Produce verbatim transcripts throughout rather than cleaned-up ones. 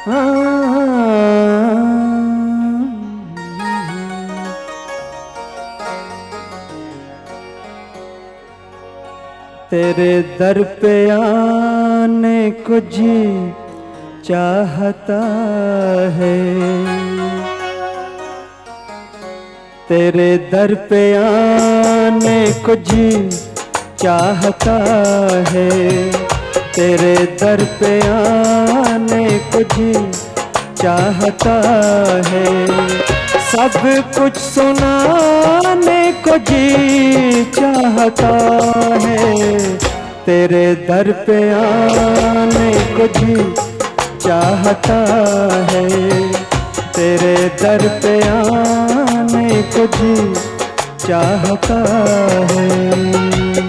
तेरे दर पे आने को जी चाहता है, तेरे दर पे आने को जी चाहता है, तेरे दर पे आने को जी चाहता है, सब कुछ सुनाने को जी चाहता है, तेरे दर पे आने को जी चाहता है, तेरे दर पे आने को जी चाहता है।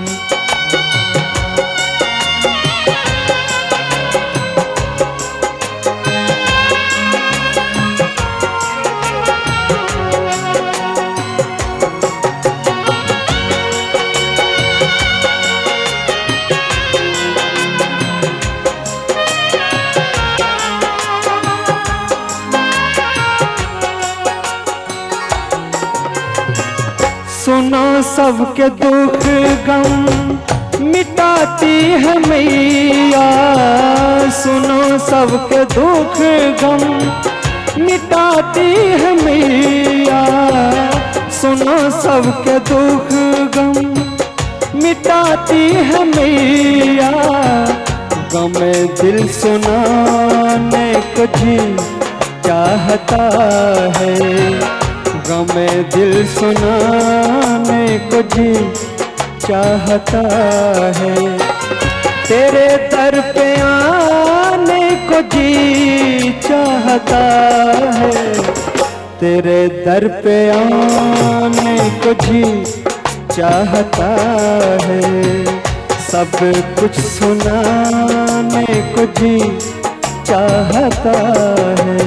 सुनो सबके दुख गम मिटाती है मैया, सुनो सबके दुख गम मिटाती है मैया, सुनो सबके दुख गम मिटाती है मैया, गम दिल सुनाने को जी चाहता है, गम दिल सुनाने को जी चाहता है, तेरे दर पे आने को जी चाहता है, तेरे दर पे आने को जी चाहता है, सब कुछ सुनाने को जी चाहता है।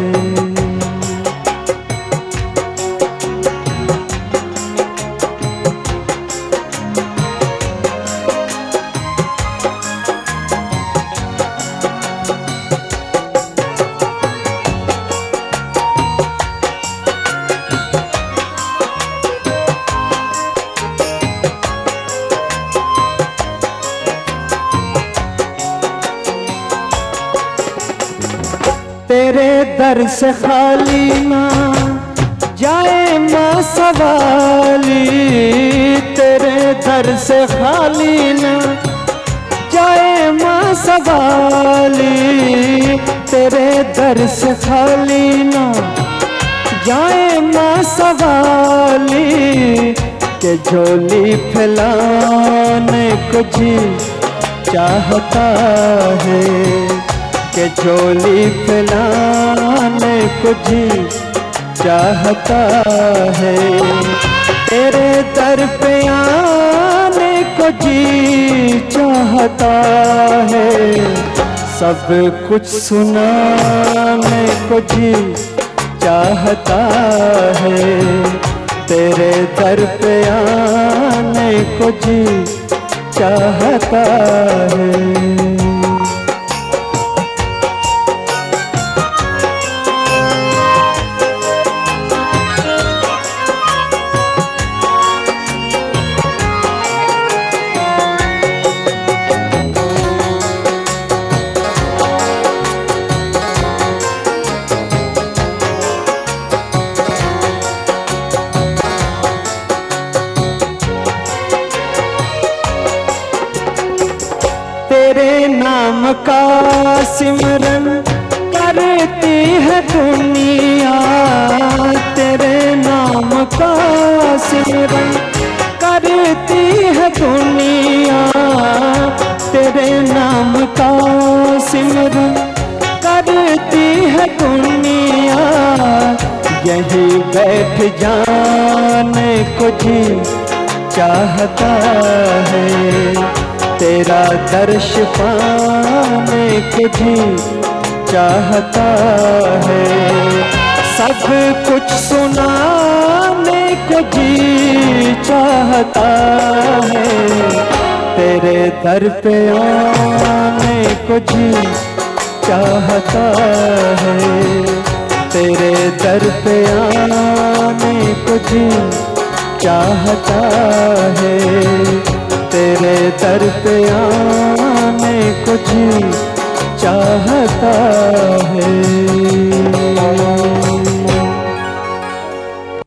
तेरे दर से खाली ना जाए माँ सवाली, तेरे दर से खाली ना जाए माँ सवाली, तेरे दर से खाली ना जाए माँ सवाली, के झोली फैलाने को जी चाहता है, के झोली फैलाने को जी चाहता है, तेरे दर पे आने को जी चाहता है, सब कुछ सुनाने को जी चाहता है, तेरे दर पे आने को जी चाहता है। तेरे नाम का सिमरन करती है दुनिया, तेरे नाम का सिमरन करती है दुनिया, तेरे नाम का सिमरन करती है दुनिया, यही बैठ जाने को जी चाहता है, तेरा दर्श पाने को जी चाहता है, सब कुछ सुनाने को जी चाहता है, तेरे दर पे आने को जी चाहता है, तेरे दर पे आने को जी चाहता है, तेरे दर पे आने को जी चाहता है।